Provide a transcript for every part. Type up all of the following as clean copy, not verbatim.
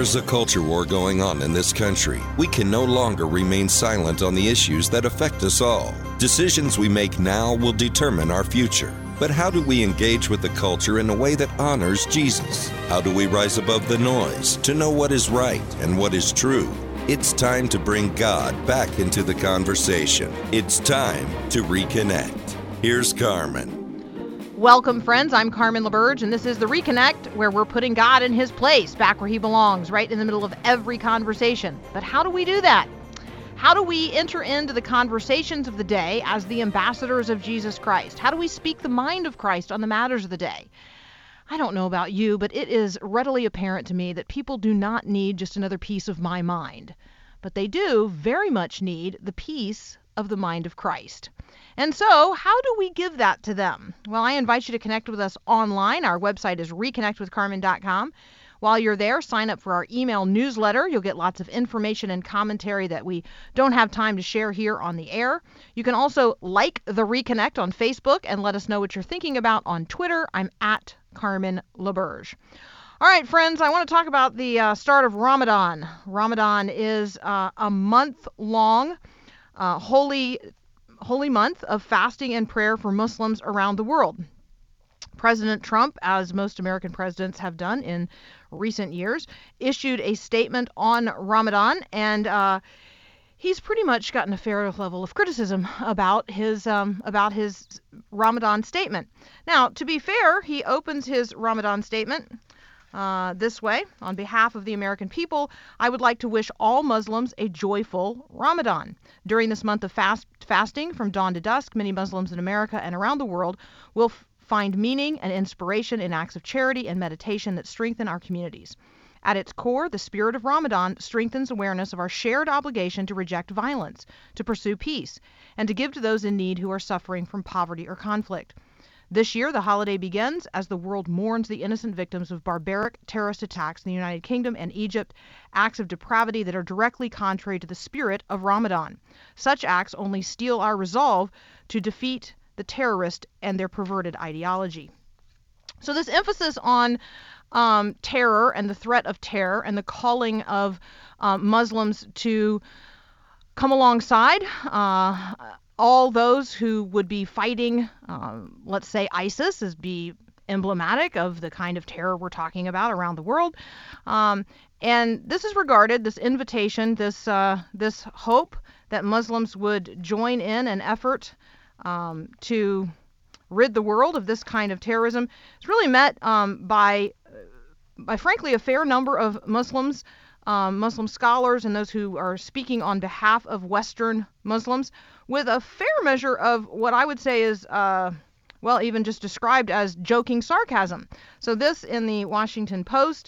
There's a culture war going on in this country. We can no longer remain silent on the issues that affect us all. Decisions we make now will determine our future. But how do we engage with the culture in a way that honors Jesus? How do we rise above the noise to know what is right and what is true? It's time to bring God back into the conversation. It's time to reconnect. Here's Carmen. Welcome, friends. I'm Carmen LaBerge, and this is The Reconnect, where we're putting God in his place, back where he belongs, right in the middle of every conversation. But how do we do that? How do we enter into the conversations of the day as the ambassadors of Jesus Christ? How do we speak the mind of Christ on the matters of the day? I don't know about you, but it is readily apparent to me that people do not need just another piece of my mind, but they do very much need the peace of the mind of Christ. And so, how do we give that to them? Well, I invite you to connect with us online. Our website is reconnectwithcarmen.com. While you're there, sign up for our email newsletter. You'll get lots of information and commentary that we don't have time to share here on the air. You can also like The Reconnect on Facebook and let us know what you're thinking about on Twitter. I'm at Carmen LaBerge. All right, friends, I want to talk about the start of Ramadan. Ramadan is a month-long holy month of fasting and prayer for Muslims around the world. President Trump, as most American presidents have done in recent years, issued a statement on Ramadan, and he's pretty much gotten a fair level of criticism about his Ramadan statement. Now, to be fair, he opens his Ramadan statement this way: on behalf of the American people, I would like to wish all Muslims a joyful Ramadan. During this month of fasting from dawn to dusk, many Muslims in America and around the world will find meaning and inspiration in acts of charity and meditation that strengthen our communities. At its core, the spirit of Ramadan strengthens awareness of our shared obligation to reject violence, to pursue peace, and to give to those in need who are suffering from poverty or conflict. This year, the holiday begins as the world mourns the innocent victims of barbaric terrorist attacks in the United Kingdom and Egypt, acts of depravity that are directly contrary to the spirit of Ramadan. Such acts only steel our resolve to defeat the terrorists and their perverted ideology. So this emphasis on terror and the threat of terror and the calling of Muslims to come alongside all those who would be fighting, let's say, ISIS, is be emblematic of the kind of terror we're talking about around the world. And this is regarded, this invitation, this hope that Muslims would join in an effort to rid the world of this kind of terrorism. It's really met by frankly a fair number of Muslims, Muslim scholars, and those who are speaking on behalf of Western Muslims, with a fair measure of what I would say is, even just described as joking sarcasm. So this in the Washington Post,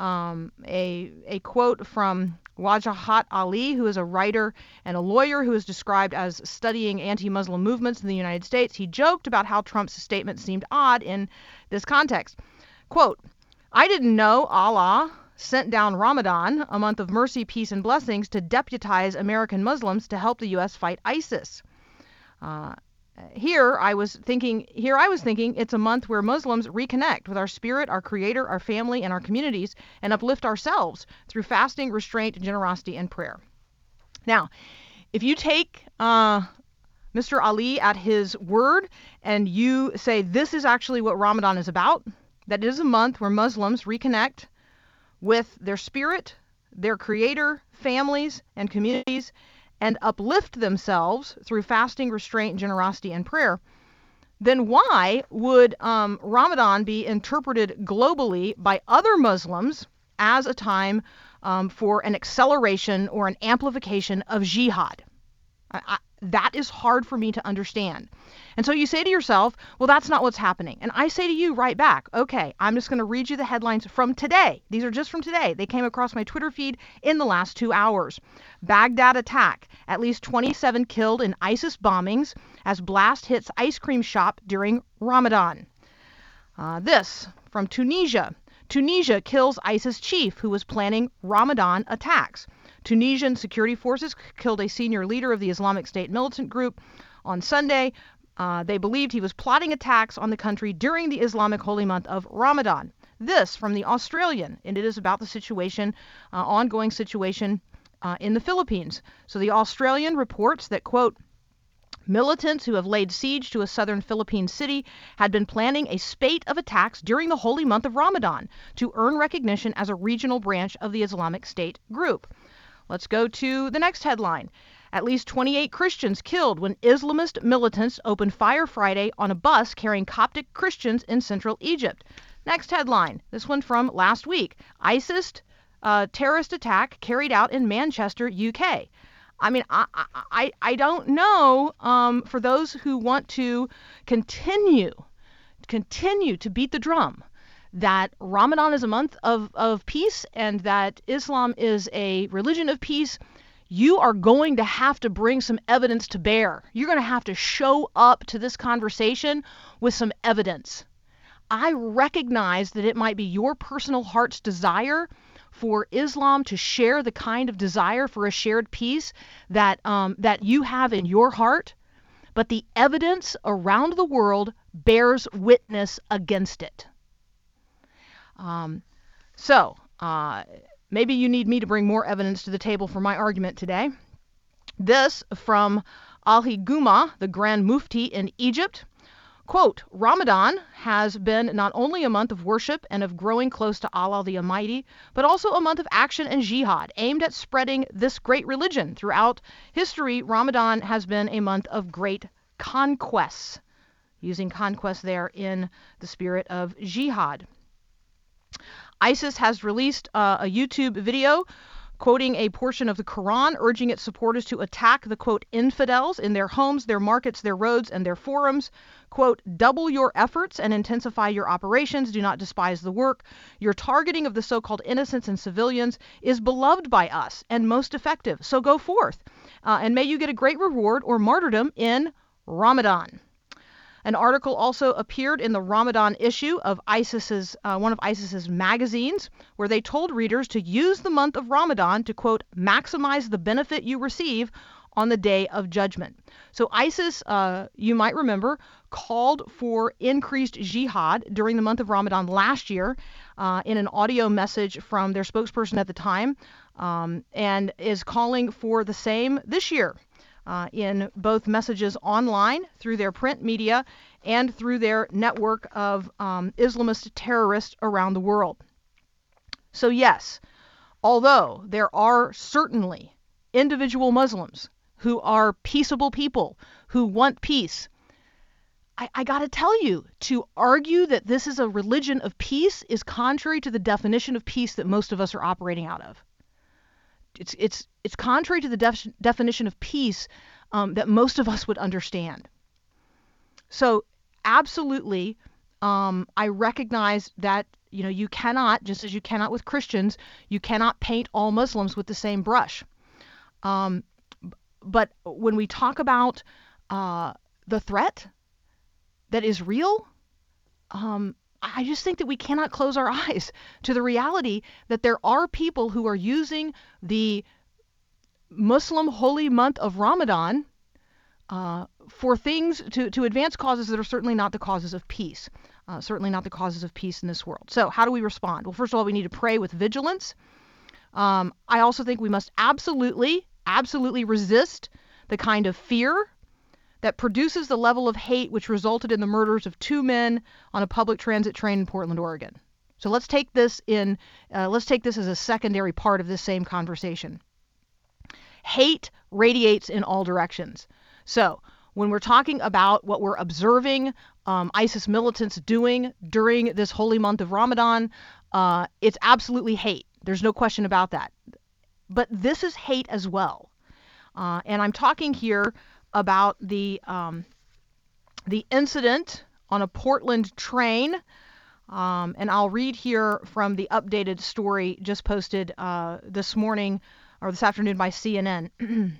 a quote from Wajahat Ali, who is a writer and a lawyer who is described as studying anti-Muslim movements in the United States. He joked about how Trump's statement seemed odd in this context. Quote, I didn't know Allah sent down Ramadan, a month of mercy, peace, and blessings, to deputize American Muslims to help the U.S. fight ISIS. Here I was thinking it's a month where Muslims reconnect with our spirit, our creator, our family, and our communities, and uplift ourselves through fasting, restraint, generosity, and prayer. Now, if you take Mr. Ali at his word and you say this is actually what Ramadan is about, that it is a month where Muslims reconnect with their spirit, their creator, families, and communities, and uplift themselves through fasting, restraint, generosity, and prayer, then why would Ramadan be interpreted globally by other Muslims as a time for an acceleration or an amplification of jihad? That is hard for me to understand. And so you say to yourself, well, that's not what's happening. And I say to you right back, okay, I'm just going to read you the headlines from today. These are just from today. They came across my Twitter feed in the last 2 hours. Baghdad attack. At least 27 killed in ISIS bombings as blast hits ice cream shop during Ramadan. This from Tunisia. Tunisia kills ISIS chief who was planning Ramadan attacks. Tunisian security forces killed a senior leader of the Islamic State militant group on Sunday. They believed he was plotting attacks on the country during the Islamic holy month of Ramadan. this from the Australian, and it is about the situation, ongoing situation in the Philippines. So the Australian reports that, quote, militants who have laid siege to a southern Philippine city had been planning a spate of attacks during the holy month of Ramadan to earn recognition as a regional branch of the Islamic State group. Let's go to the next headline. At least 28 Christians killed when Islamist militants opened fire Friday on a bus carrying Coptic Christians in central Egypt. Next headline, this one from last week. ISIS terrorist attack carried out in Manchester, UK. I mean, I don't know, for those who want to continue to beat the drum that Ramadan is a month of peace and that Islam is a religion of peace, you are going to have to bring some evidence to bear. You're going to have to show up to this conversation with some evidence. I recognize that it might be your personal heart's desire for Islam to share the kind of desire for a shared peace that you have in your heart, but the evidence around the world bears witness against it. Maybe you need me to bring more evidence to the table for my argument today. This from Ali Guma, the Grand Mufti in Egypt. Quote, Ramadan has been not only a month of worship and of growing close to Allah the Almighty, but also a month of action and jihad aimed at spreading this great religion. Throughout history, Ramadan has been a month of great conquests, using conquest there in the spirit of jihad. ISIS has released a YouTube video quoting a portion of the Quran, urging its supporters to attack the, quote, infidels in their homes, their markets, their roads, and their forums. Quote, double your efforts and intensify your operations. Do not despise the work. Your targeting of the so-called innocents and civilians is beloved by us and most effective. So go forth, and may you get a great reward or martyrdom in Ramadan. An article also appeared in the Ramadan issue of one of ISIS's magazines, where they told readers to use the month of Ramadan to, quote, maximize the benefit you receive on the Day of Judgment. So ISIS, you might remember, called for increased jihad during the month of Ramadan last year in an audio message from their spokesperson at the time, and is calling for the same this year. In both messages online, through their print media, and through their network of Islamist terrorists around the world. So yes, although there are certainly individual Muslims who are peaceable people, who want peace, I got to tell you, to argue that this is a religion of peace is contrary to the definition of peace that most of us are operating out of. It's contrary to the definition of peace that most of us would understand. So absolutely, I recognize that you cannot, just as you cannot with Christians, you cannot paint all Muslims with the same brush. But when we talk about the threat that is real, I just think that we cannot close our eyes to the reality that there are people who are using the Muslim holy month of Ramadan for things to advance causes that are certainly not the causes of peace, certainly not the causes of peace in this world. So how do we respond? Well, first of all, we need to pray with vigilance. I also think we must absolutely resist the kind of fear that produces the level of hate which resulted in the murders of 2 men on a public transit train in Portland, Oregon. So let's take this as a secondary part of this same conversation. Hate radiates in all directions. So when we're talking about what we're observing ISIS militants doing during this holy month of Ramadan, it's absolutely hate. There's no question about that. But this is hate as well. And I'm talking here about the incident on a Portland train, and I'll read here from the updated story just posted this morning or this afternoon by CNN.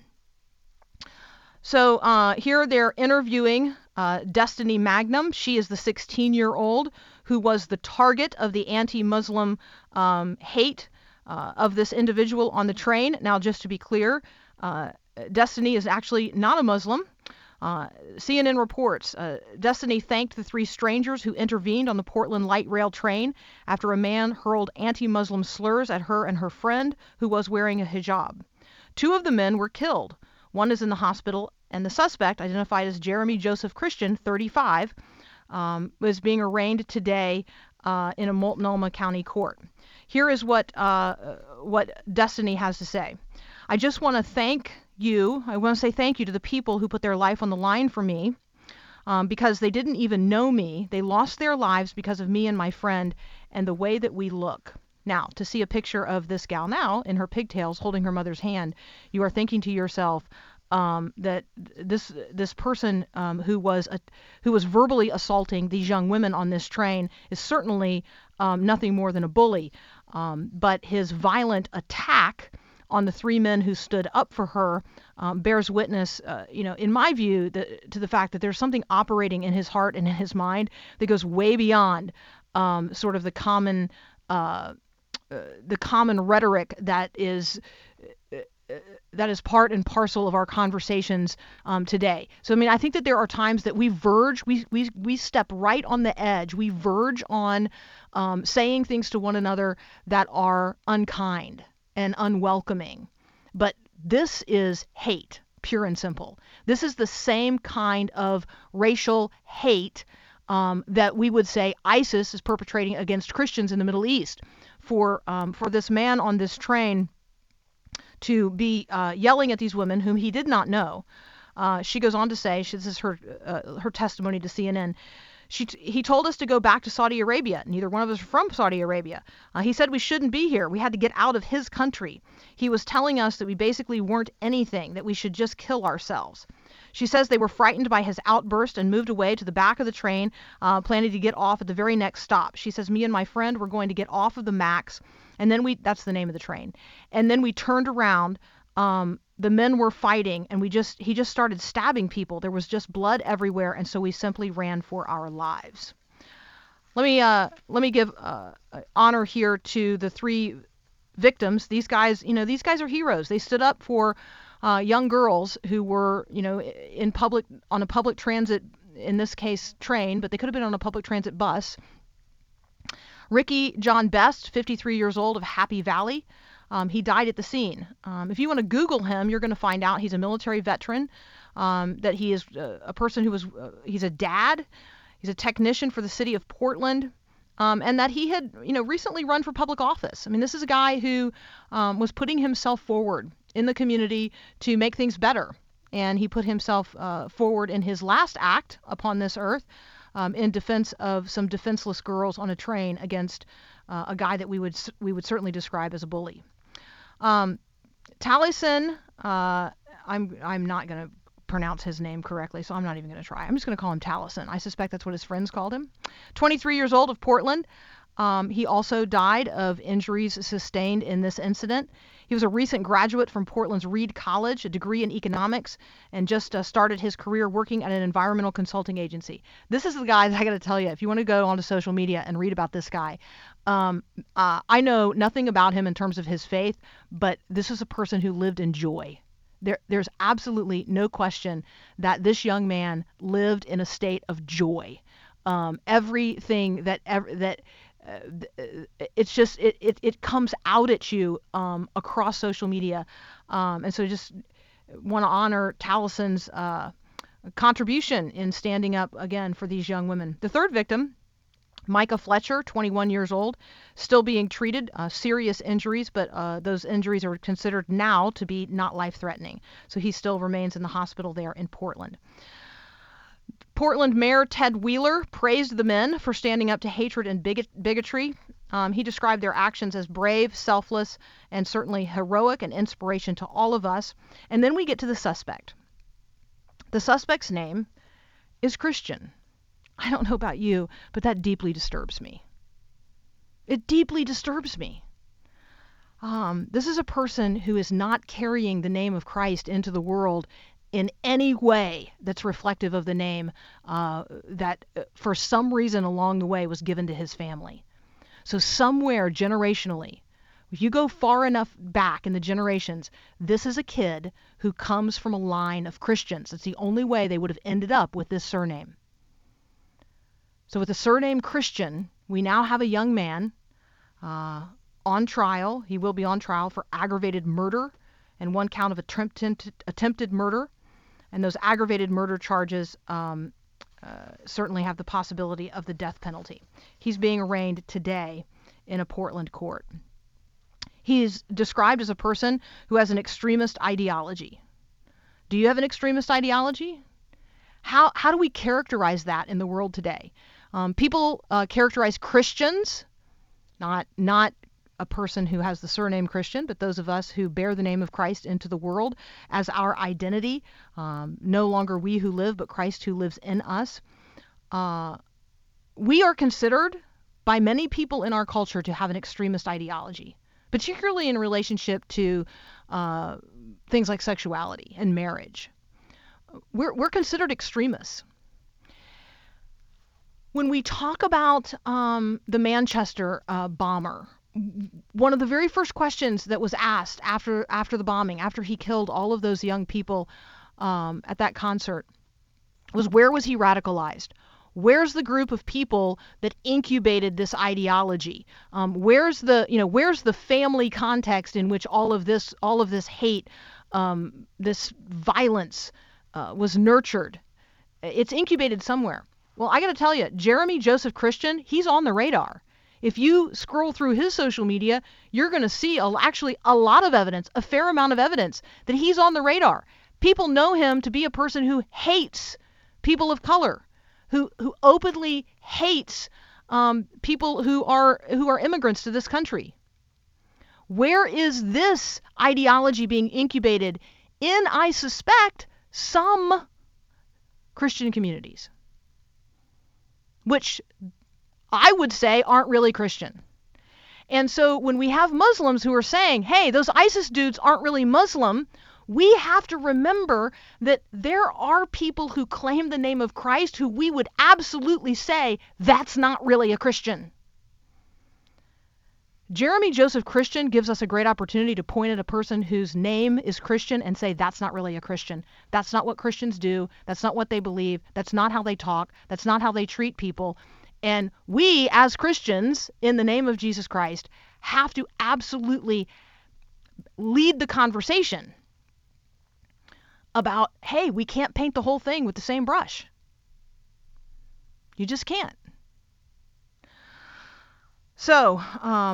So here they're interviewing Destiny Magnum. She is the 16-year-old who was the target of the anti-Muslim hate of this individual on the train. Now, just to be clear, Destiny is actually not a Muslim. CNN reports Destiny thanked the three strangers who intervened on the Portland light rail train after a man hurled anti-Muslim slurs at her and her friend who was wearing a hijab. 2 of the men were killed. One is in the hospital, and the suspect, identified as Jeremy Joseph Christian, 35, was being arraigned today in a Multnomah County court. Here is what Destiny has to say. I just want to thank you. I want to say thank you to the people who put their life on the line for me because they didn't even know me. They lost their lives because of me and my friend and the way that we look. Now, to see a picture of this gal now in her pigtails holding her mother's hand, you are thinking to yourself that this person who was verbally assaulting these young women on this train is certainly nothing more than a bully. But his violent attack on the 3 men who stood up for her bears witness, in my view, to the fact that there's something operating in his heart and in his mind that goes way beyond sort of the common rhetoric that is part and parcel of our conversations today. So, I mean, I think that there are times that we step right on the edge. We verge on saying things to one another that are unkind and unwelcoming. But this is hate, pure and simple. This is the same kind of racial hate that we would say ISIS is perpetrating against Christians in the Middle East. For this man on this train to be yelling at these women whom he did not know. She goes on to say, this is her testimony to CNN, he told us to go back to Saudi Arabia. Neither one of us are from Saudi Arabia. He said we shouldn't be here. We had to get out of his country. He was telling us that we basically weren't anything, that we should just kill ourselves. She says they were frightened by his outburst and moved away to the back of the train, planning to get off at the very next stop. She says, me and my friend were going to get off of the Max, and then that's the name of the train. And then we turned around. The men were fighting, and he just started stabbing people. There was just blood everywhere, and so we simply ran for our lives. Let me give honor here to the 3 victims. These guys are heroes. They stood up for young girls who were, on a public transit, in this case train, but they could have been on a public transit bus. Ricky John Best, 53 years old, of Happy Valley. He died at the scene. If you want to Google him, you're going to find out he's a military veteran, that he is a person he's a dad, he's a technician for the city of Portland, and that he had, recently run for public office. I mean, this is a guy who was putting himself forward in the community to make things better. And he put himself forward in his last act upon this earth in defense of some defenseless girls on a train against a guy that we would certainly describe as a bully. Taliesin, I'm not going to pronounce his name correctly, so I'm not even going to try. I'm just going to call him Taliesin. I suspect that's what his friends called him. 23 years old, of Portland. He also died of injuries sustained in this incident. He was a recent graduate from Portland's Reed College, a degree in economics, and just started his career working at an environmental consulting agency. This is the guy that I got to tell you, if you want to go onto social media and read about this guy, I know nothing about him in terms of his faith, but this is a person who lived in joy. There's absolutely no question that this young man lived in a state of joy. Everything it's just it comes out at you across social media, and so just want to honor Taliesin's contribution in standing up again for these young women. The third victim, Micah Fletcher, 21 years old, still being treated, serious injuries, but those injuries are considered now to be not life-threatening, so he still remains in the hospital there in Portland. Portland Mayor Ted Wheeler praised the men for standing up to hatred and bigotry. He described their actions as brave, selfless, and certainly heroic and inspiration to all of us. And then we get to the suspect. The suspect's name is Christian. I don't know about you, but that deeply disturbs me. It deeply disturbs me. This is a person who is not carrying the name of Christ into the world in any way that's reflective of the name that for some reason along the way was given to his family. So somewhere generationally, If you go far enough back in the generations, this is a kid who comes from a line of Christians. It's the only way they would have ended up with this surname. So with the surname Christian, we now have a young man on trial. He will be on trial for aggravated murder and one count of attempted murder. And those aggravated murder charges certainly have the possibility of the death penalty. He's being arraigned today in a Portland court. He is described as a person who has an extremist ideology. Do you have an extremist ideology? How do we characterize that in the world today? People characterize Christians, not a person who has the surname Christian, but those of us who bear the name of Christ into the world as our identity. No longer we who live, but Christ who lives in us. We are considered by many people in our culture to have an extremist ideology, particularly in relationship to things like sexuality and marriage. We're considered extremists. When we talk about the Manchester bomber, one of the very first questions that was asked after the bombing, after he killed all of those young people at that concert, was where was he radicalized? Where's the group of people that incubated this ideology? Where's the family context in which all of this hate, this violence was nurtured? It's incubated somewhere. Well, I got to tell you, Jeremy Joseph Christian, he's on the radar. If you scroll through his social media, you're going to see actually a lot of evidence, a fair amount of evidence that he's on the radar. People know him to be a person who hates people of color, who openly hates people who are immigrants to this country. Where is this ideology being incubated in, I suspect, some Christian communities, which I would say aren't really Christian. And so when we have Muslims who are saying, hey, those ISIS dudes aren't really Muslim, we have to remember that there are people who claim the name of Christ who we would absolutely say that's not really a Christian. Jeremy Joseph Christian gives us a great opportunity to point at a person whose name is Christian and say that's not really a Christian. That's not what Christians do. That's not what they believe. That's not how they talk. That's not how they treat people. And we, as Christians, in the name of Jesus Christ, have to absolutely lead the conversation about, hey, we can't paint the whole thing with the same brush. You just can't. So,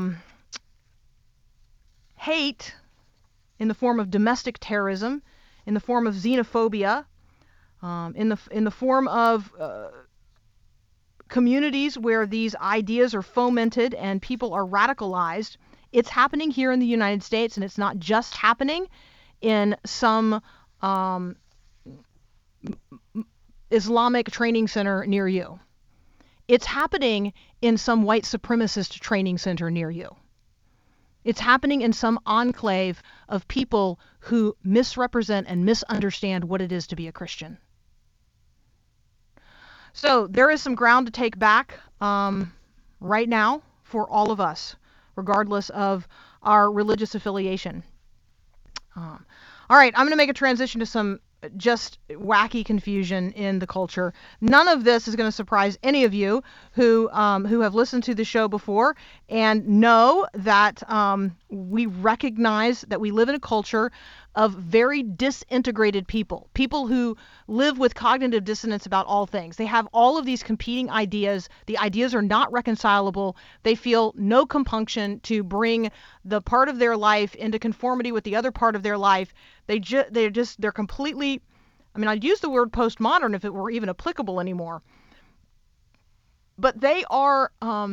hate in the form of domestic terrorism, in the form of xenophobia, in the form of communities where these ideas are fomented and people are radicalized, it's happening here in the United States, and it's not just happening in some Islamic training center near you. It's happening in some white supremacist training center near you. It's happening in some enclave of people who misrepresent and misunderstand what it is to be a Christian. So there is some ground to take back right now for all of us, regardless of our religious affiliation. All right, I'm going to make a transition to some just wacky confusion in the culture. None of this is going to surprise any of you who have listened to the show before and know that we recognize that we live in a culture of very disintegrated people who live with cognitive dissonance about all things. They have all of these competing ideas. The ideas are not reconcilable. They feel no compunction to bring the part of their life into conformity with the other part of their life. They're completely, I mean, I'd use the word postmodern if it were even applicable anymore. But they are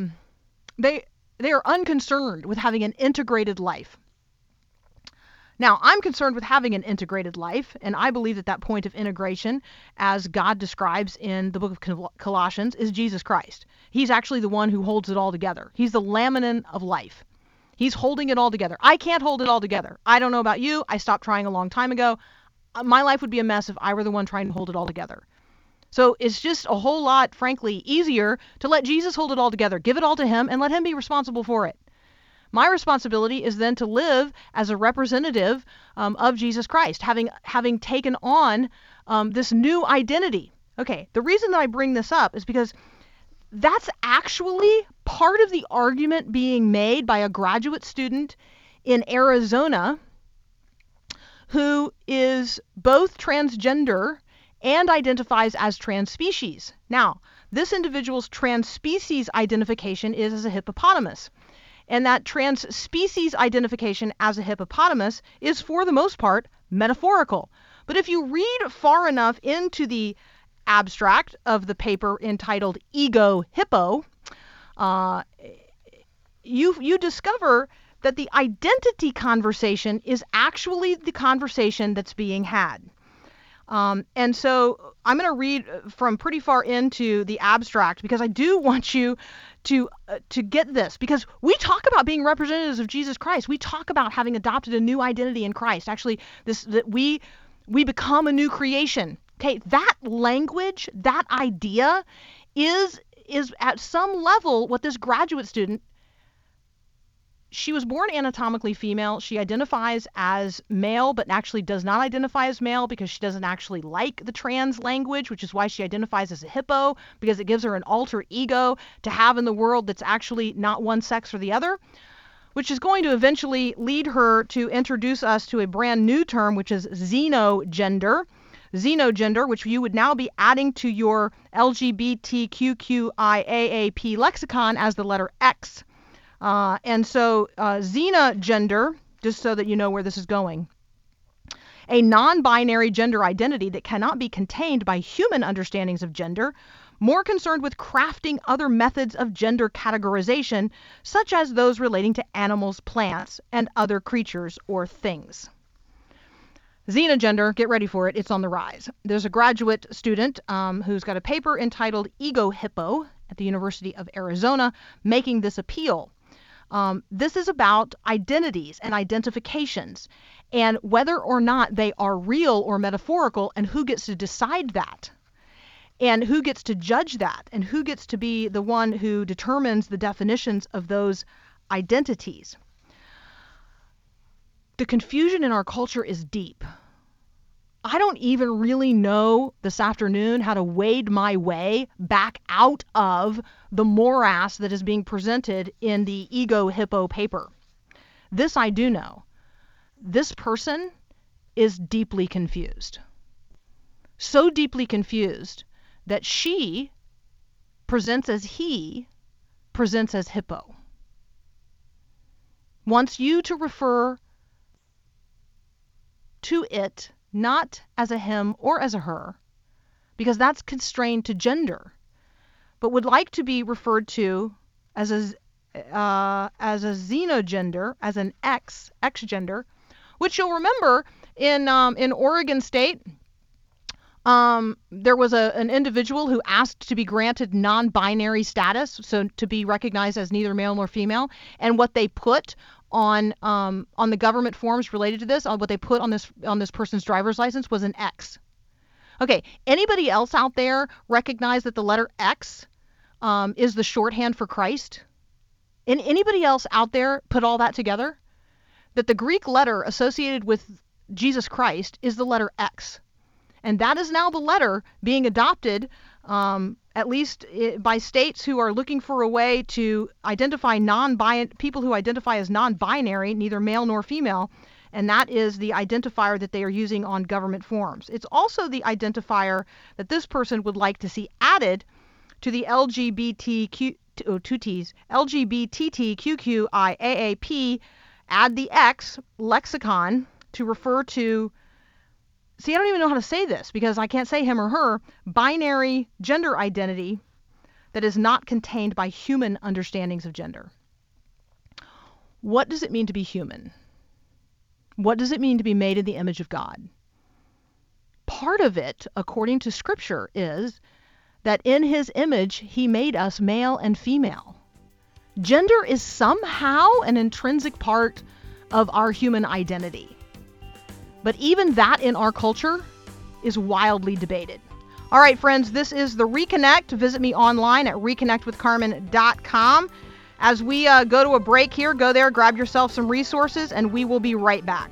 unconcerned with having an integrated life. Now, I'm concerned with having an integrated life, and I believe that point of integration, as God describes in the book of Colossians, is Jesus Christ. He's actually the one who holds it all together. He's the laminin of life. He's holding it all together. I can't hold it all together. I don't know about you. I stopped trying a long time ago. My life would be a mess if I were the one trying to hold it all together. So it's just a whole lot, frankly, easier to let Jesus hold it all together. Give it all to him and let him be responsible for it. My responsibility is then to live as a representative of Jesus Christ, having taken on this new identity. Okay, the reason that I bring this up is because that's actually part of the argument being made by a graduate student in Arizona who is both transgender and identifies as transspecies. Now, this individual's transspecies identification is as a hippopotamus. And that transspecies identification as a hippopotamus is, for the most part, metaphorical. But if you read far enough into the abstract of the paper entitled Ego Hippo, you discover that the identity conversation is actually the conversation that's being had. And so I'm going to read from pretty far into the abstract because I do want you to get this, because we talk about being representatives of Jesus Christ. We talk about having adopted a new identity in Christ. Actually, that we become a new creation. Okay, that language, that idea is at some level what this graduate student. She was born anatomically female. She identifies as male, but actually does not identify as male because she doesn't actually like the trans language, which is why she identifies as a hippo, because it gives her an alter ego to have in the world that's actually not one sex or the other, which is going to eventually lead her to introduce us to a brand new term, which is xenogender. Xenogender, which you would now be adding to your LGBTQIAAP lexicon as the letter X. And so xenogender, just so that you know where this is going, a non-binary gender identity that cannot be contained by human understandings of gender, more concerned with crafting other methods of gender categorization, such as those relating to animals, plants, and other creatures or things. Xenogender, get ready for it, it's on the rise. There's a graduate student who's got a paper entitled Ego Hippo at the University of Arizona making this appeal. This is about identities and identifications and whether or not they are real or metaphorical, and who gets to decide that, and who gets to judge that, and who gets to be the one who determines the definitions of those identities. The confusion in our culture is deep. I don't even really know this afternoon how to wade my way back out of the morass that is being presented in the Ego Hippo paper. This I do know. This person is deeply confused. So deeply confused that she presents as he, presents as hippo. Wants you to refer to it not as a him or as a her, because that's constrained to gender, but would like to be referred to as a xenogender, as an X gender, which you'll remember in Oregon State, there was an individual who asked to be granted non-binary status, so to be recognized as neither male nor female, and what they put on the government forms related to this, what they put on this person's driver's license was an X. Okay, anybody else out there recognize that the letter X is the shorthand for Christ? And anybody else out there put all that together? That the Greek letter associated with Jesus Christ is the letter X. And that is now the letter being adopted, at least by states who are looking for a way to identify people who identify as non-binary, neither male nor female, and that is the identifier that they are using on government forms. It's also the identifier that this person would like to see added to the LGBTQIAAP, add the X lexicon to refer to. See, I don't even know how to say this because I can't say him or her. Binary gender identity that is not contained by human understandings of gender. What does it mean to be human? What does it mean to be made in the image of God? Part of it, according to Scripture, is that in His image He made us male and female. Gender is somehow an intrinsic part of our human identity. But even that in our culture is wildly debated. All right, friends, this is the Reconnect. Visit me online at reconnectwithcarmen.com. As we go to a break here, go there, grab yourself some resources, and we will be right back.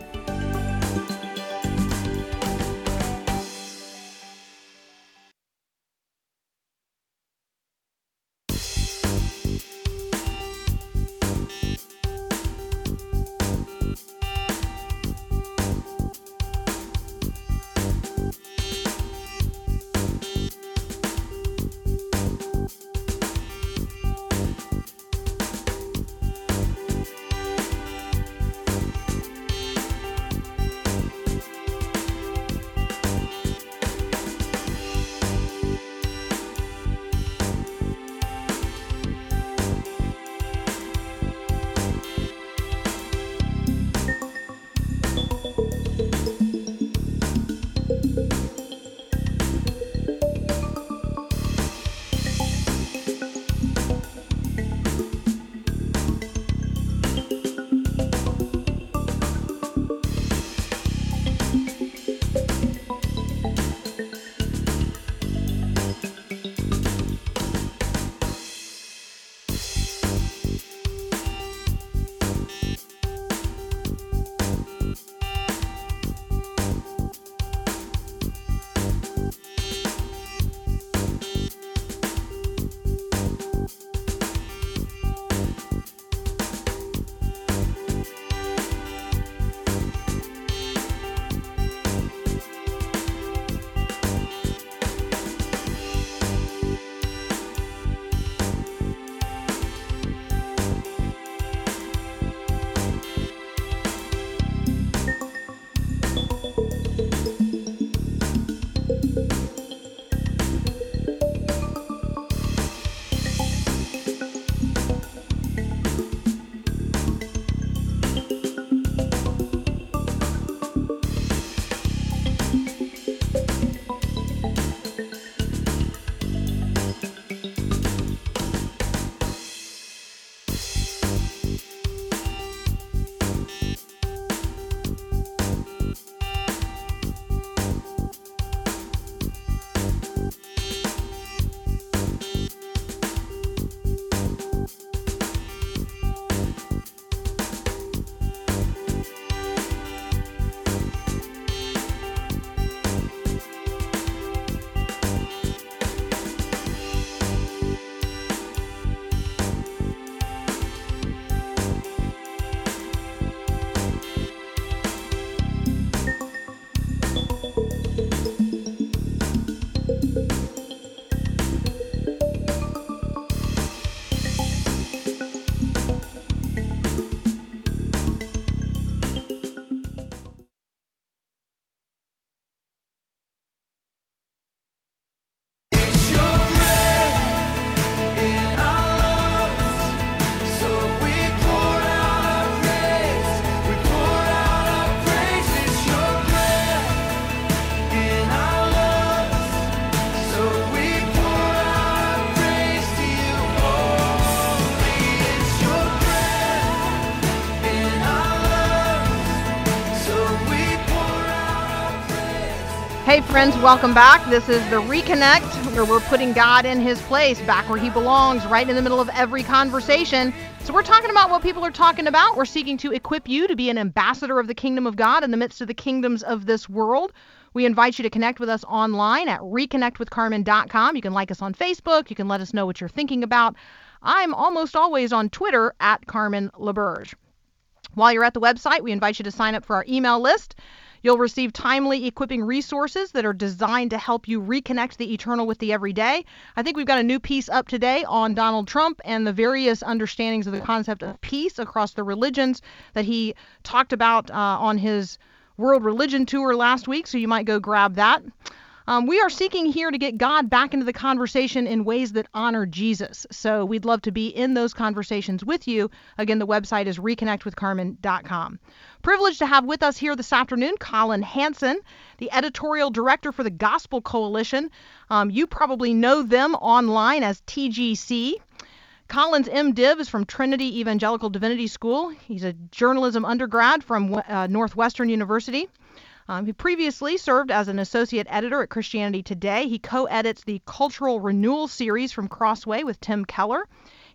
Hey friends, welcome back. This is the Reconnect, where we're putting God in his place, back where he belongs, right in the middle of every conversation. So we're talking about what people are talking about. We're seeking to equip you to be an ambassador of the kingdom of God in the midst of the kingdoms of this world. We invite you to connect with us online at reconnectwithcarmen.com. You can like us on Facebook. You can let us know what you're thinking about. I'm almost always on Twitter at Carmen LaBerge. While you're at the website, we invite you to sign up for our email list. You'll receive timely equipping resources that are designed to help you reconnect the eternal with the everyday. I think we've got a new piece up today on Donald Trump and the various understandings of the concept of peace across the religions that he talked about on his World Religion Tour last week, so you might go grab that. We are seeking here to get God back into the conversation in ways that honor Jesus. So we'd love to be in those conversations with you. Again, the website is reconnectwithcarmen.com. Privileged to have with us here this afternoon Collin Hansen, the editorial director for the Gospel Coalition. You probably know them online as TGC. Collin's MDiv is from Trinity Evangelical Divinity School. He's a journalism undergrad from Northwestern University. He previously served as an associate editor at Christianity Today. He co-edits the Cultural Renewal series from Crossway with Tim Keller.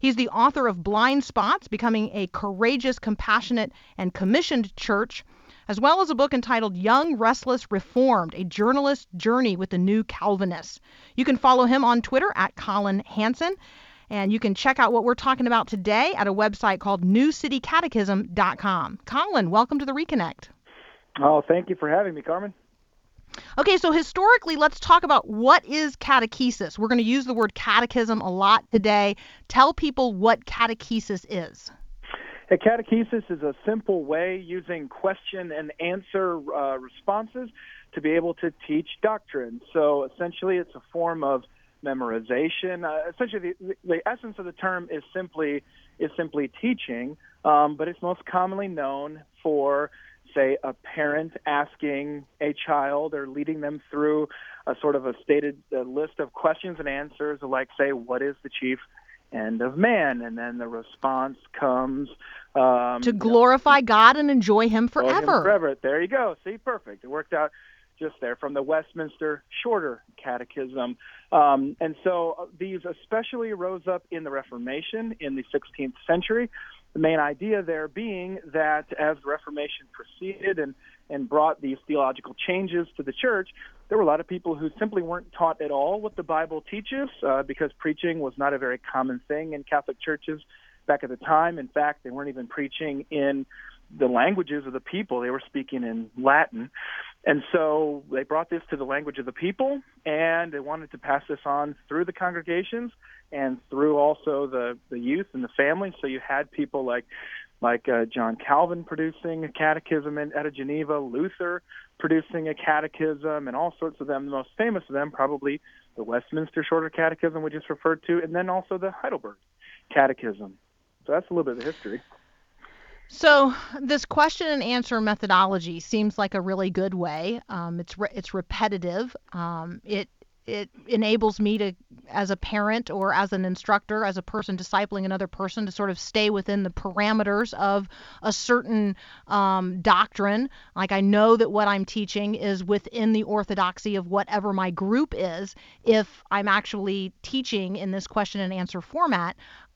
He's the author of Blind Spots, Becoming a Courageous, Compassionate, and Commissioned Church, as well as a book entitled Young, Restless, Reformed, A Journalist's Journey with the New Calvinists. You can follow him on Twitter at Colin Hansen, and you can check out what we're talking about today at a website called newcitycatechism.com. Colin, welcome to the Reconnect. Oh, thank you for having me, Carmen. Okay, so historically, let's talk about what is catechesis. We're going to use the word catechism a lot today. Tell people what catechesis is. A catechesis is a simple way using question and answer responses to be able to teach doctrine. So essentially, it's a form of memorization. Essentially, the essence of the term is simply teaching, but it's most commonly known for, say, a parent asking a child or leading them through a sort of a stated list of questions and answers, like, say, what is the chief end of man? And then the response comes to glorify God and enjoy Him forever. There you go. See, perfect. It worked out just there from the Westminster Shorter Catechism. And so these especially rose up in the Reformation in the 16th century. The main idea there being that as the Reformation proceeded and brought these theological changes to the church, there were a lot of people who simply weren't taught at all what the Bible teaches because preaching was not a very common thing in Catholic churches back at the time. In fact, they weren't even preaching in the languages of the people. They were speaking in Latin. And so they brought this to the language of the people, and they wanted to pass this on through the congregations and through also the youth and the family. So you had people like John Calvin producing a catechism out of Geneva, Luther producing a catechism, and all sorts of them. The most famous of them, probably the Westminster Shorter Catechism, we just referred to, and then also the Heidelberg Catechism. So that's a little bit of the history. So this question and answer methodology seems like a really good way. It's repetitive. It enables me to, as a parent or as an instructor, as a person discipling another person, to sort of stay within the parameters of a certain doctrine. Like, I know that what I'm teaching is within the orthodoxy of whatever my group is. If I'm actually teaching in this question and answer format,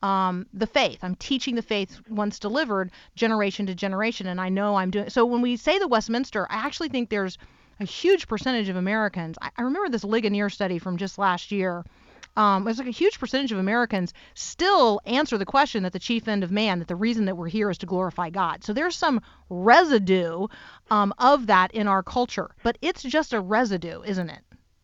the faith. I'm teaching the faith once delivered, generation to generation, and I know I'm doing. So when we say the Westminster, I actually think there's a huge percentage of Americans. I remember this Ligonier study from just last year. It was like a huge percentage of Americans still answer the question that the chief end of man, that the reason that we're here is to glorify God. So there's some residue of that in our culture, but it's just a residue, isn't it?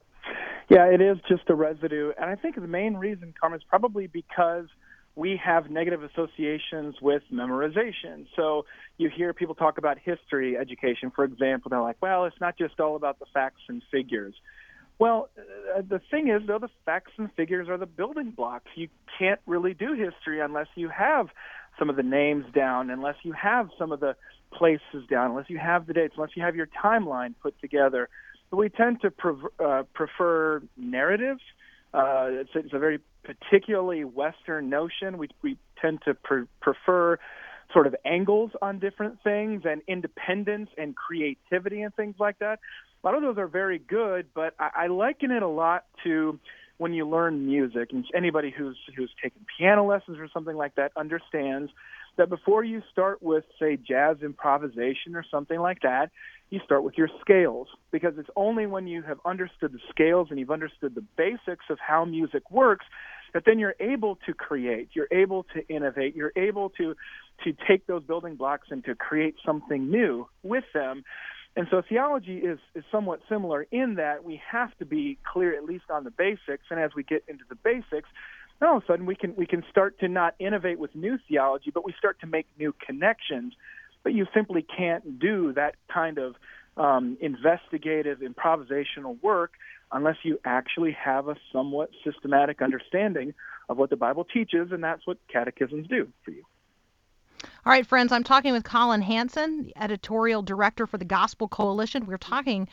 Yeah, it is just a residue. And I think the main reason, Carmen, is probably because we have negative associations with memorization. So you hear people talk about history education, for example. They're like, well, it's not just all about the facts and figures. Well, the thing is, though, the facts and figures are the building blocks. You can't really do history unless you have some of the names down, unless you have some of the places down, unless you have the dates, unless you have your timeline put together. But we tend to prefer narratives. It's a very particularly Western notion. We tend to prefer sort of angles on different things and independence and creativity and things like that. A lot of those are very good, but I liken it a lot to when you learn music. And anybody who's taken piano lessons or something like that understands that before you start with, say, jazz improvisation or something like that, you start with your scales, because it's only when you have understood the scales and you've understood the basics of how music works that then you're able to create, you're able to innovate, you're able to take those building blocks and to create something new with them. And so theology is somewhat similar in that we have to be clear at least on the basics, and as we get into the basics, all of a sudden we can start to not innovate with new theology, but we start to make new connections. But you simply can't do that kind of investigative, improvisational work unless you actually have a somewhat systematic understanding of what the Bible teaches, and that's what catechisms do for you. All right, friends, I'm talking with Colin Hansen, the editorial director for the Gospel Coalition. We're talking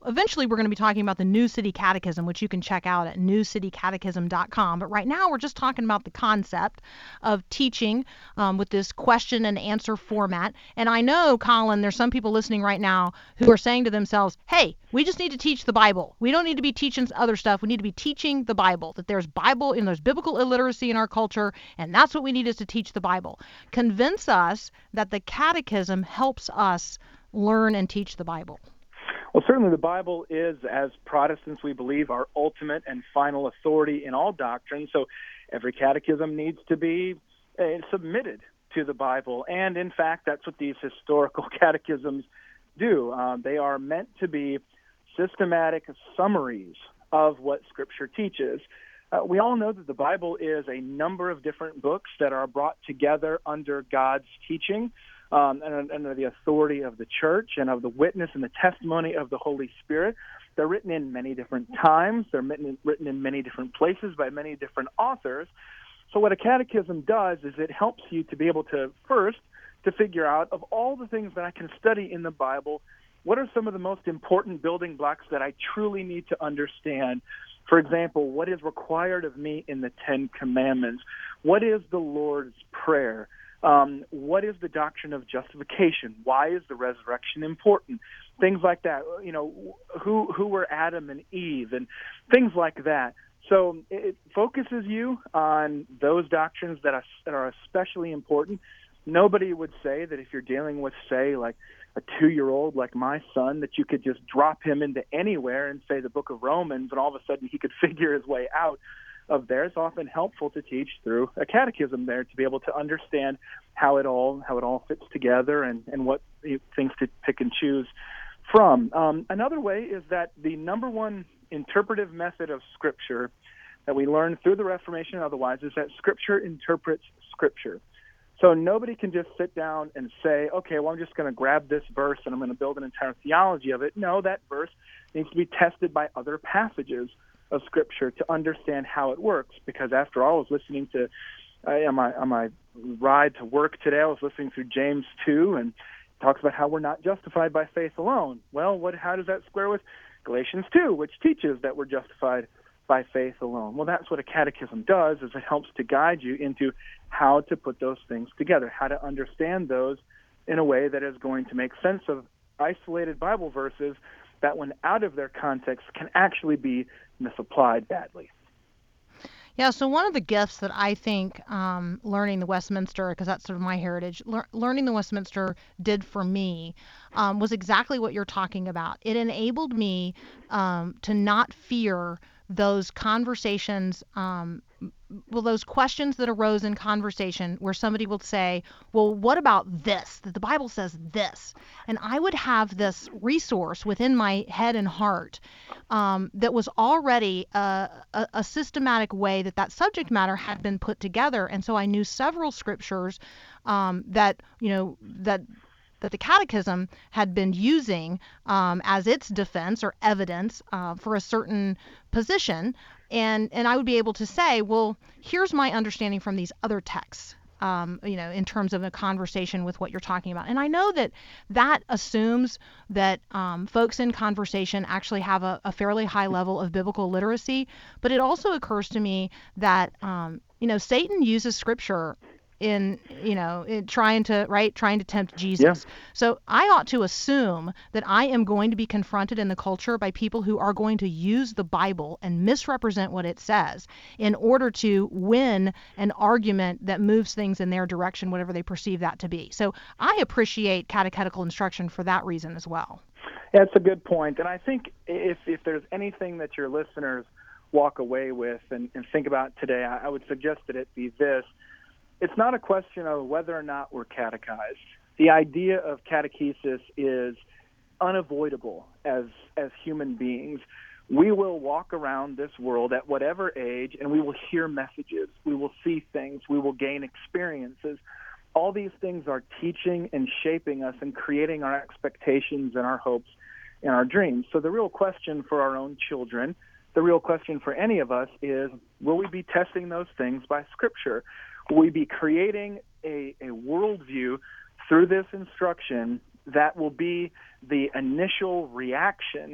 eventually we're going to be talking about the New City Catechism, which you can check out at newcitycatechism.com. But right now we're just talking about the concept of teaching with this question and answer format. And I know, Colin, there's some people listening right now who are saying to themselves, hey, we just need to teach the Bible. We don't need to be teaching other stuff. We need to be teaching the Bible, that there's Bible and there's biblical illiteracy in our culture, and that's what we need, is to teach the Bible. Convince us that the Catechism helps us learn and teach the Bible. Well, certainly the Bible is, as Protestants we believe, our ultimate and final authority in all doctrine. So every catechism needs to be submitted to the Bible. And in fact, that's what these historical catechisms do. They are meant to be systematic summaries of what Scripture teaches. We all know that the Bible is a number of different books that are brought together under God's teaching, and under the authority of the church and of the witness and the testimony of the Holy Spirit. They're written in many different times. They're written in many different places by many different authors. So what a catechism does is it helps you to be able to, first, to figure out, of all the things that I can study in the Bible, what are some of the most important building blocks that I truly need to understand? For example, what is required of me in the Ten Commandments? What is the Lord's Prayer? What is the doctrine of justification? Why is the resurrection important? Things like that. You know, who were Adam and Eve, and things like that. So it focuses you on those doctrines that are especially important. Nobody would say that if you're dealing with, say, like a 2-year-old like my son, that you could just drop him into anywhere and say the book of Romans, and all of a sudden he could figure his way out of there. It's often helpful to teach through a catechism there to be able to understand how it all fits together and what things to pick and choose from. Another way is that the number one interpretive method of Scripture that we learn through the Reformation and otherwise is that Scripture interprets Scripture. So nobody can just sit down and say, okay, well, I'm just going to grab this verse and I'm going to build an entire theology of it. No, that verse needs to be tested by other passages of Scripture to understand how it works. Because after all, I was listening to, on my ride to work today, I was listening through James 2, and it talks about how we're not justified by faith alone. Well, how does that square with Galatians 2, which teaches that we're justified by faith alone? Well, that's what a catechism does, is it helps to guide you into how to put those things together, how to understand those in a way that is going to make sense of isolated Bible verses that, when out of their context, can actually be misapplied badly. Yeah, so one of the gifts that I think learning the Westminster, because that's sort of my heritage, learning the Westminster did for me was exactly what you're talking about. It enabled me to not fear those conversations, those questions that arose in conversation where somebody would say, well, what about this? The Bible says this. And I would have this resource within my head and heart that was already a systematic way that subject matter had been put together. And so I knew several scriptures that the Catechism had been using as its defense or evidence for a certain position, and I would be able to say, well, here's my understanding from these other texts, in terms of a conversation with what you're talking about. And I know that assumes that folks in conversation actually have a fairly high level of biblical literacy, but it also occurs to me that Satan uses Scripture in trying to tempt Jesus. Yeah. So I ought to assume that I am going to be confronted in the culture by people who are going to use the Bible and misrepresent what it says in order to win an argument that moves things in their direction, whatever they perceive that to be. So I appreciate catechetical instruction for that reason as well. Yeah, it's a good point. And I think if there's anything that your listeners walk away with and think about today, I would suggest that it be this. It's not a question of whether or not we're catechized. The idea of catechesis is unavoidable as human beings. We will walk around this world at whatever age, and we will hear messages. We will see things. We will gain experiences. All these things are teaching and shaping us and creating our expectations and our hopes and our dreams. So the real question for our own children, the real question for any of us is, will we be testing those things by Scripture? Will we be creating a worldview through this instruction that will be the initial reaction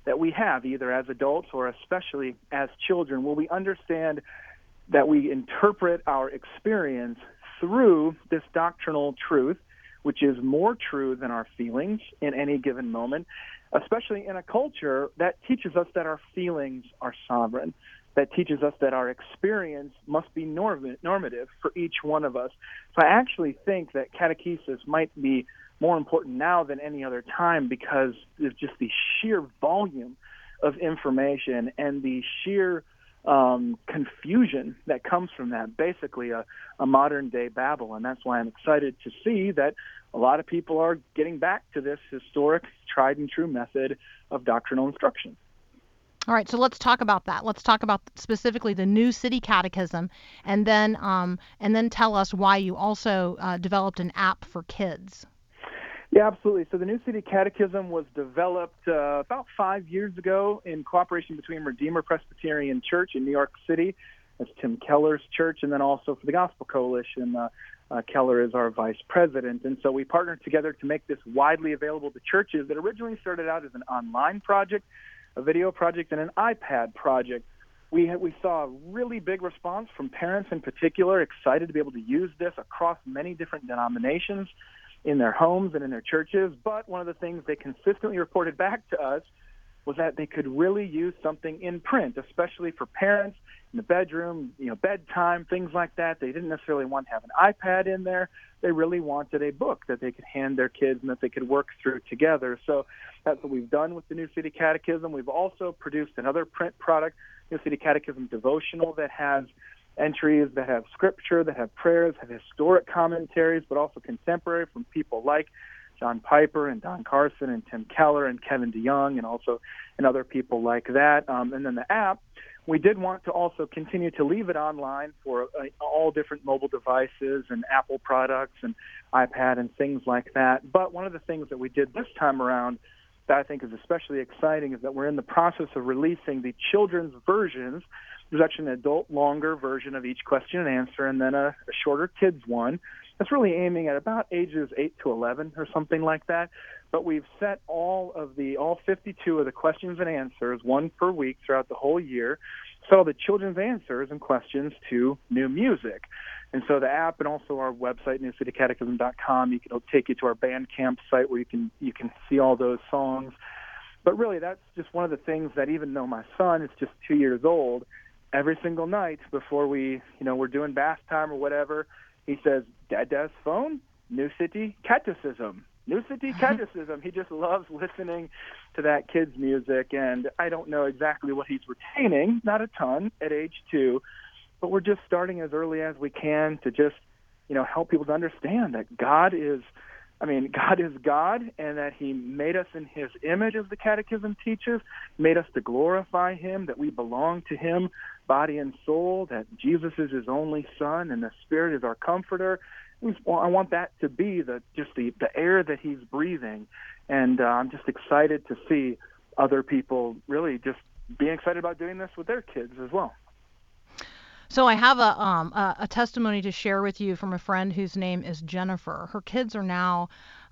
that we have, either as adults or especially as children, where we understand that we interpret our experience through this doctrinal truth, which is more true than our feelings in any given moment, especially in a culture that teaches us that our feelings are sovereign, that teaches us that our experience must be normative for each one of us. So I actually think that catechesis might be more important now than any other time, because there's just the sheer volume of information and the sheer confusion that comes from that, basically a modern-day Babel. And that's why I'm excited to see that a lot of people are getting back to this historic, tried-and-true method of doctrinal instruction. All right, so let's talk about that. Let's talk about specifically the New City Catechism, and then tell us why you also developed an app for kids. Yeah, absolutely. So the New City Catechism was developed about 5 years ago in cooperation between Redeemer Presbyterian Church in New York City. That's Tim Keller's church, and then also for the Gospel Coalition, Keller is our vice president. And so we partnered together to make this widely available to churches. That originally started out as an online project, a video project, and an iPad project. We saw a really big response from parents in particular, excited to be able to use this across many different denominations in their homes and in their churches. But one of the things they consistently reported back to us was that they could really use something in print, especially for parents in the bedroom, bedtime, things like that. They didn't necessarily want to have an iPad in there. They really wanted a book that they could hand their kids and that they could work through together. So that's what we've done with the New City Catechism. We've also produced another print product, New City Catechism Devotional, that has entries that have scripture, that have prayers, have historic commentaries, but also contemporary from people like John Piper and Don Carson and Tim Keller and Kevin DeYoung and other people like that. And then the app, we did want to also continue to leave it online for all different mobile devices and Apple products and iPad and things like that. But one of the things that we did this time around that I think is especially exciting is that we're in the process of releasing the children's versions. There's actually an adult longer version of each question and answer, and then a shorter kids one. That's really aiming at about ages 8 to 11 or something like that. But we've set all 52 of the questions and answers, one per week throughout the whole year, set all the children's answers and questions to new music. And so the app and also our website, newcitycatechism.com, it'll take you to our Bandcamp site where you can see all those songs. But really, that's just one of the things that even though my son is just 2 years old, every single night before we're doing bath time or whatever, he says, "Dad's phone, New City Catechism, New City Catechism." He just loves listening to that kid's music, and I don't know exactly what he's retaining, not a ton at age 2, but we're just starting as early as we can to just, help people to understand that God is God, and that he made us in his image, as the Catechism teaches, made us to glorify him, that we belong to him, body and soul, that Jesus is his only son, and the Spirit is our comforter. I want that to be the air that he's breathing, and I'm just excited to see other people really just being excited about doing this with their kids as well. So I have a testimony to share with you from a friend whose name is Jennifer. Her kids are now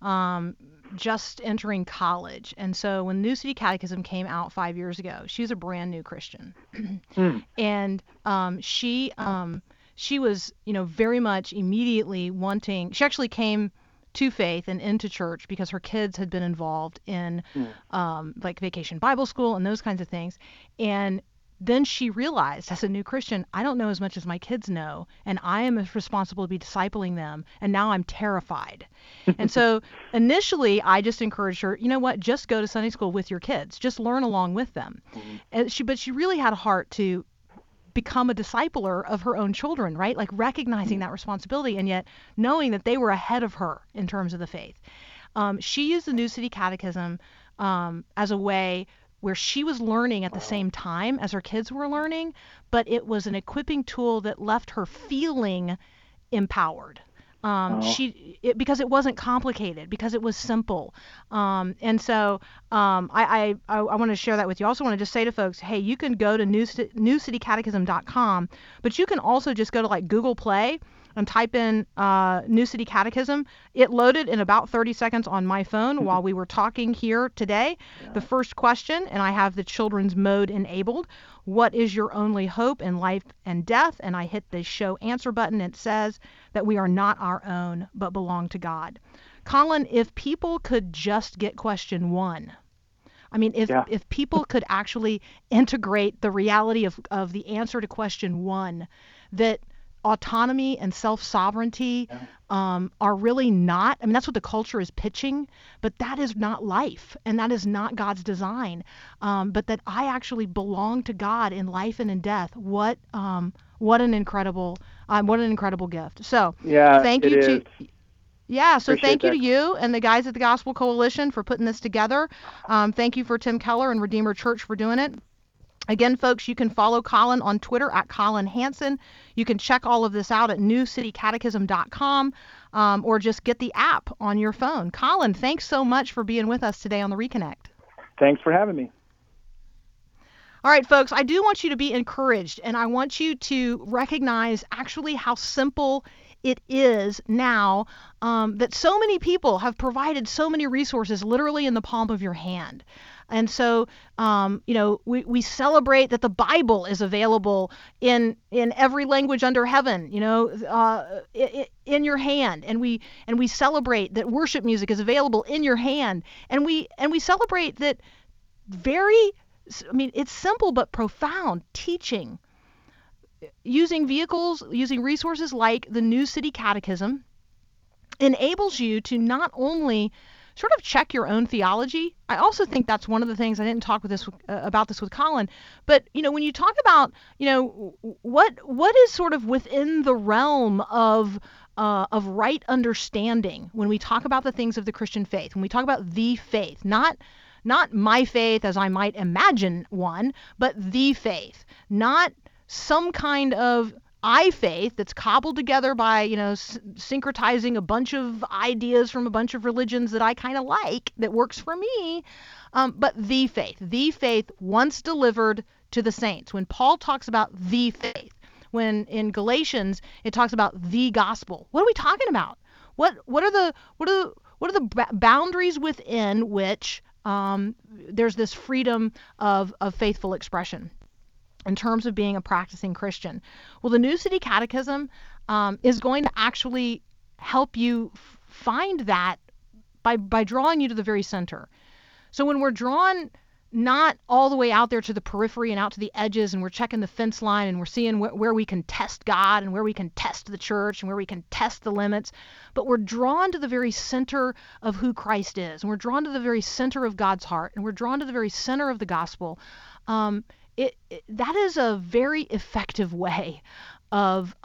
just entering college. And so when New City Catechism came out 5 years ago, she's a brand new Christian. And she was, very much immediately wanting, she actually came to faith and into church because her kids had been involved in like Vacation Bible School and those kinds of things. And then she realized, as a new Christian, I don't know as much as my kids know, and I am responsible to be discipling them, and now I'm terrified. And so initially, I just encouraged her, just go to Sunday school with your kids. Just learn along with them. And but she really had a heart to become a discipler of her own children, right? Like recognizing that responsibility and yet knowing that they were ahead of her in terms of the faith. She used the New City Catechism as a way where she was learning at the same time as her kids were learning, but it was an equipping tool that left her feeling empowered. Because it wasn't complicated, because it was simple. And so I want to share that with you. I also want to just say to folks, hey, you can go to newcitycatechism.com, but you can also just go to like Google Play and type in New City Catechism. It loaded in about 30 seconds on my phone while we were talking here today. The first question, and I have the children's mode enabled. What is your only hope in life and death? And I hit the show answer button. It says that we are not our own, but belong to God. Colin, if people could just get question 1, I mean, if people could actually integrate the reality of the answer to question 1, that autonomy and self-sovereignty are really not, I mean, that's what the culture is pitching, but that is not life, and that is not God's design, but that I actually belong to God in life and in death. What an incredible gift. So thank you to... Yeah, so thank you to you and the guys at the Gospel Coalition for putting this together. Thank you for Tim Keller and Redeemer Church for doing it. Again, folks, you can follow Colin on Twitter at Colin Hansen. You can check all of this out at newcitycatechism.com or just get the app on your phone. Colin, thanks so much for being with us today on the Reconnect. Thanks for having me. All right, folks, I do want you to be encouraged, and I want you to recognize actually how simple it is now, that so many people have provided so many resources literally in the palm of your hand. And so, we celebrate that the Bible is available in every language under heaven, in your hand. And we celebrate that worship music is available in your hand. And we celebrate that it's simple but profound teaching, using resources like the New City Catechism enables you to not only sort of check your own theology. I also think that's one of the things, I didn't talk about this with Colin, but when you talk about what is sort of within the realm of right understanding when we talk about the things of the Christian faith, when we talk about the faith, not my faith as I might imagine one, but the faith, not some kind of I faith that's cobbled together by, syncretizing a bunch of ideas from a bunch of religions that I kind of like, that works for me, but the faith once delivered to the saints. When Paul talks about the faith, when in Galatians it talks about the gospel, what are we talking about? What are the boundaries within which there's this freedom of faithful expression in terms of being a practicing Christian? Well, the New City Catechism is going to actually help you find that by drawing you to the very center. So when we're drawn not all the way out there to the periphery and out to the edges, and we're checking the fence line, and we're seeing where we can test God and where we can test the church and where we can test the limits, but we're drawn to the very center of who Christ is, and we're drawn to the very center of God's heart, and we're drawn to the very center of the gospel. That is a very effective way of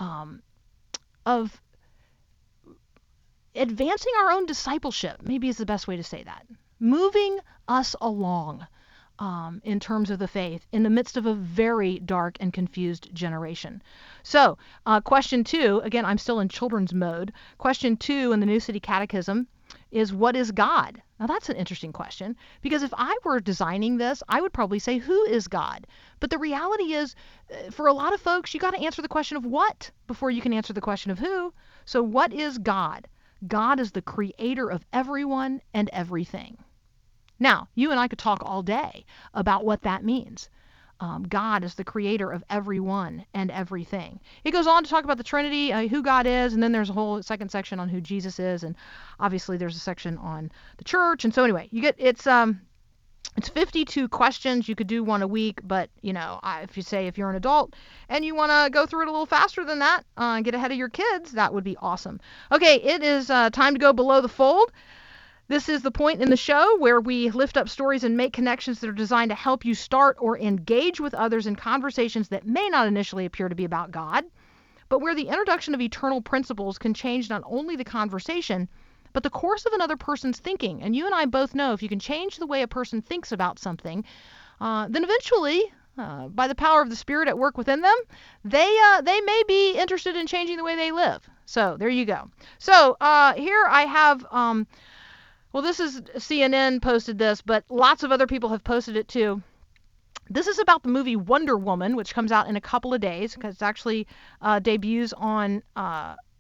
advancing our own discipleship, maybe is the best way to say that. Moving us along in terms of the faith in the midst of a very dark and confused generation. So, question 2, again, I'm still in children's mode. Question 2 in the New City Catechism is, what is God? Now that's an interesting question, because if I were designing this, I would probably say, who is God? But the reality is, for a lot of folks, you got to answer the question of what before you can answer the question of who. So what is God? God is the creator of everyone and everything. Now, you and I could talk all day about what that means. God is the creator of everyone and everything. It goes on to talk about the Trinity, who God is, and then there's a whole second section on who Jesus is, and obviously there's a section on the church. And so anyway, you get it's 52 questions. You could do one a week, but if you're an adult and you want to go through it a little faster than that, get ahead of your kids, that would be awesome. Okay, it is time to go below the fold. This is the point in the show where we lift up stories and make connections that are designed to help you start or engage with others in conversations that may not initially appear to be about God, but where the introduction of eternal principles can change not only the conversation, but the course of another person's thinking. And you and I both know if you can change the way a person thinks about something, then eventually, by the power of the Spirit at work within them, they may be interested in changing the way they live. So there you go. So here I have... well, this is CNN posted this, but lots of other people have posted it too. This is about the movie Wonder Woman, which comes out in a couple of days, because it actually debuts on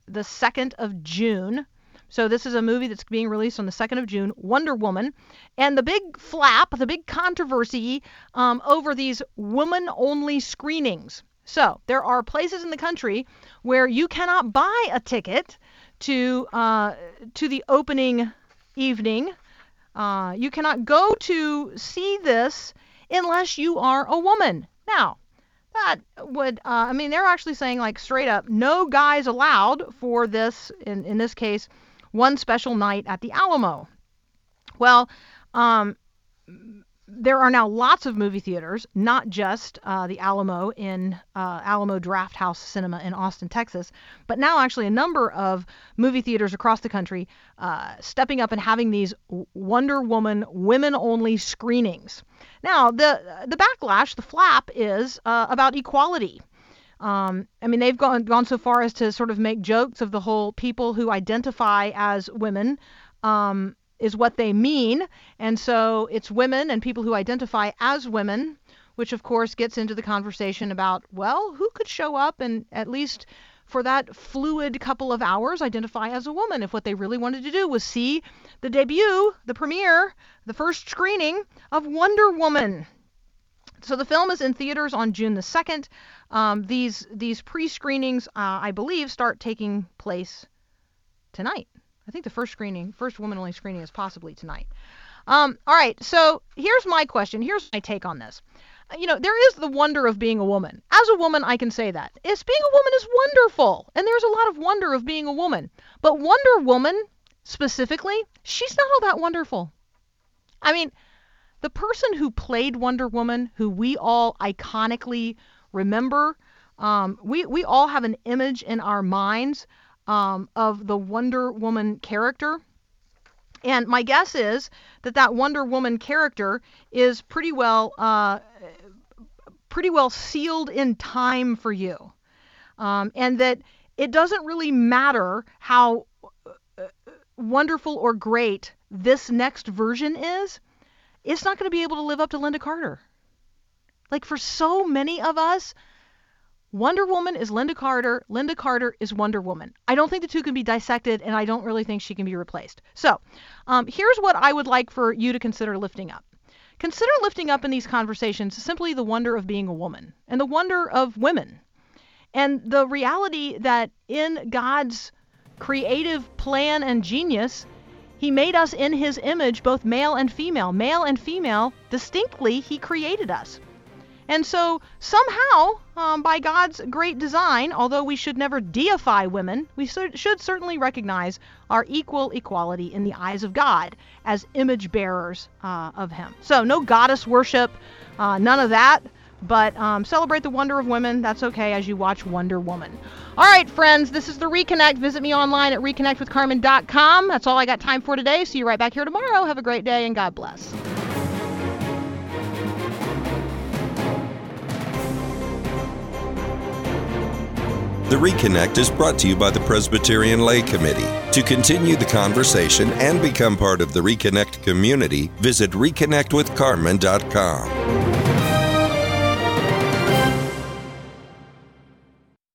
the 2nd of June. So this is a movie that's being released on the 2nd of June, Wonder Woman. And the big flap, the big controversy over these woman-only screenings. So there are places in the country where you cannot buy a ticket to the opening evening. You cannot go to see this unless you are a woman. Now, that would, they're actually saying, like, straight up, no guys allowed for this, in this case, one special night at the Alamo. Well, there are now lots of movie theaters, not just the Alamo in Alamo Drafthouse Cinema in Austin, Texas, but now actually a number of movie theaters across the country stepping up and having these Wonder Woman women-only screenings. Now, the backlash, the flap, is about equality. They've gone so far as to sort of make jokes of the whole people who identify as women is what they mean. And so it's women and people who identify as women, which of course gets into the conversation about, well, who could show up and at least for that fluid couple of hours identify as a woman if what they really wanted to do was see the debut, the premiere, the first screening of Wonder Woman. So the film is in theaters on June the 2nd. These pre-screenings, I believe, start taking place tonight. I think the first woman-only screening is possibly tonight. All right, so here's my question. Here's my take on this. There is the wonder of being a woman. As a woman, I can say that. Being a woman is wonderful, and there's a lot of wonder of being a woman. But Wonder Woman, specifically, she's not all that wonderful. The person who played Wonder Woman, who we all iconically remember, we all have an image in our minds of the Wonder Woman character. And my guess is that Wonder Woman character is pretty well sealed in time for you. And that it doesn't really matter how wonderful or great this next version is. It's not going to be able to live up to Lynda Carter. Like, for so many of us, Wonder Woman is Lynda Carter. Lynda Carter is Wonder Woman. I don't think the two can be dissected, and I don't really think she can be replaced. So, here's what I would like for you to consider lifting up. Consider lifting up in these conversations simply the wonder of being a woman and the wonder of women and the reality that in God's creative plan and genius, He made us in His image, both male and female. Male and female, distinctly, He created us. And so somehow, by God's great design, although we should never deify women, we should certainly recognize our equal equality in the eyes of God as image bearers of Him. So no goddess worship, none of that, but celebrate the wonder of women. That's okay as you watch Wonder Woman. All right, friends, this is The Reconnect. Visit me online at reconnectwithcarmen.com. That's all I got time for today. See you right back here tomorrow. Have a great day, and God bless. The Reconnect is brought to you by the Presbyterian Lay Committee. To continue the conversation and become part of the Reconnect community, visit reconnectwithcarmen.com.